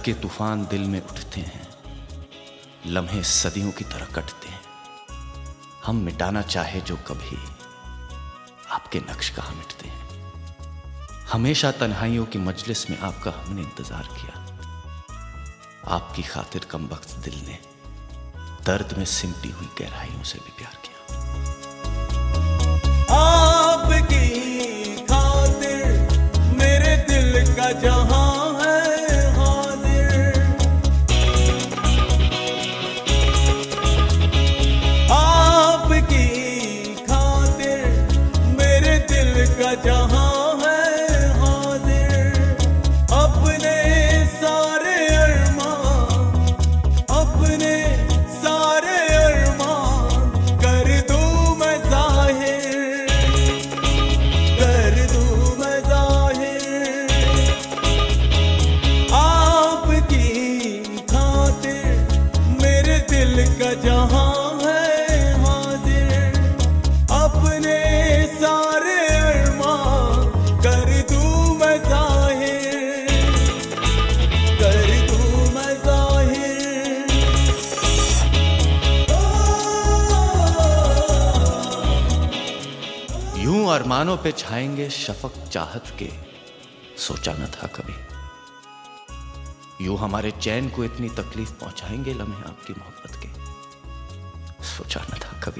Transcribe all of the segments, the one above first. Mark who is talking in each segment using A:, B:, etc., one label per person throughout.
A: के तूफान दिल में उठते हैं, लम्हे सदियों की तरह कटते हैं। हम मिटाना चाहे जो कभी आपके नक्श कहाँ मिटते हैं। हमेशा तन्हाइयों की मजलिस में आपका हमने इंतजार किया। आपकी खातिर कमबख्त दिल ने दर्द में सिमटी हुई गहराइयों से भी प्यार किया।
B: आपकी खातिर मेरे दिल का जहां है हाजिर। आपकी खातिर मेरे दिल का जहां है हाजिर। अपने सारे अरमान, अपने सारे अरमान कर दूं मैं जाहिर, कर दूं मैं जाहिर। आपकी खातिर मेरे दिल का जहां है हाजिर। अपने सारे अरमान कर दूं मैं जाहिर, कर दूं मैं जाहिर।
A: यूं अरमानों पे छाएंगे शफक चाहत के, सोचा न था कभी। यूं हमारे चैन को इतनी तकलीफ पहुंचाएंगे लम्हे आपकी मोहब्बत के, सोचा न था कभी।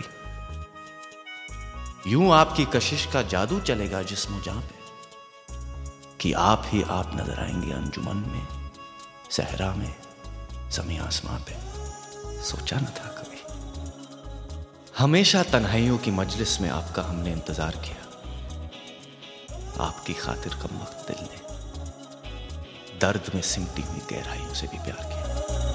A: यूं आपकी कशिश का जादू चलेगा जिस्म जान पे, कि आप ही आप नजर आएंगे अंजुमन में, सहरा में, ज़मीं आसमां पे, सोचा न था कभी। हमेशा तन्हाइयों की मजलिस में आपका हमने इंतजार किया। आपकी खातिर कमबख्त दिल ने दर्द में सिमटी हुई गहराइयों से भी प्यार किया।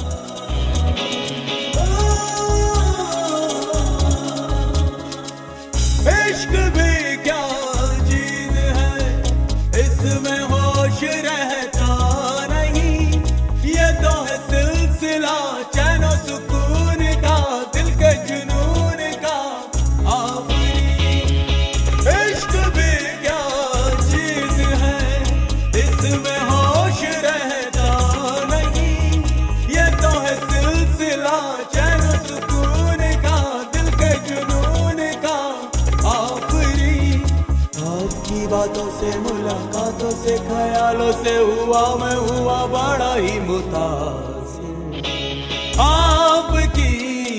B: इश्क भी क्या चीज है, इसमें होश रहता नहीं। ये तो है सिलसिला चैनो सुकून का, दिल के जुनून का आफरी। इश्क भी क्या चीज है, इसमें होश रहता नहीं। ये तो है सिलसिला चैनो सुकून का, दिल के जुनून का आफरी। आपकी बातों से, मुलाकातों से, ख्यालों से मैं हुआ बड़ा ही मुतासिर। आपकी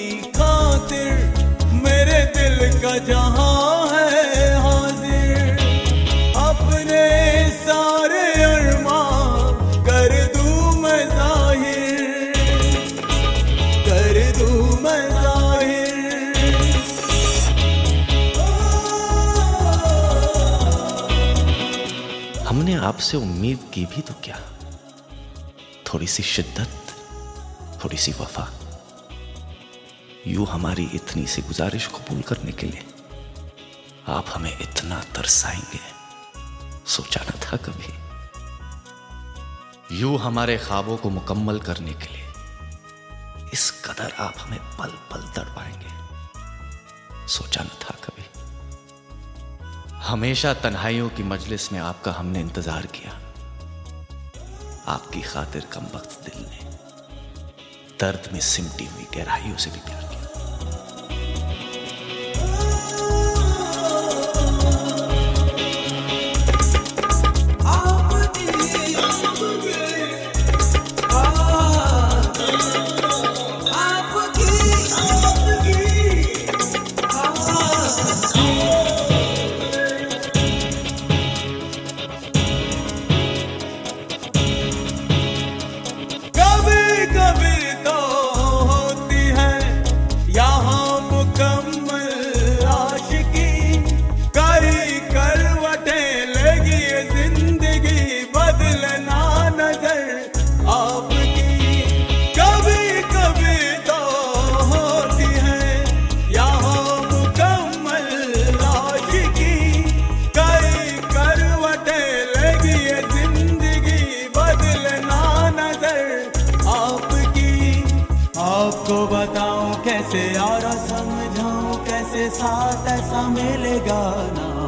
B: खातिर मेरे दिल का जहां है हाजिर। अपने सारे अरमान कर दूं मैं जाहिर, कर दूं मैं जाहिर।
A: हमने आपसे उम्मीद की भी तो क्या, थोड़ी सी शिद्दत, थोड़ी सी वफा। यूं हमारी इतनी सी गुजारिश कबूल करने के लिए आप हमें इतना तरसाएंगे, सोचा न था कभी। यूं हमारे ख्वाबों को मुकम्मल करने के लिए इस कदर आप हमें पल पल तड़पाएंगे, सोचा न था कभी। हमेशा तन्हाइयों की मजलिस में आपका हमने इंतजार किया। आपकी खातिर कमबख्त दिल ने दर्द में सिमटी हुई गहराइयों से भी प्यार किया।
B: आपको बताऊं कैसे यारा, समझाऊं कैसे, साथ ऐसा मिलेगा ना।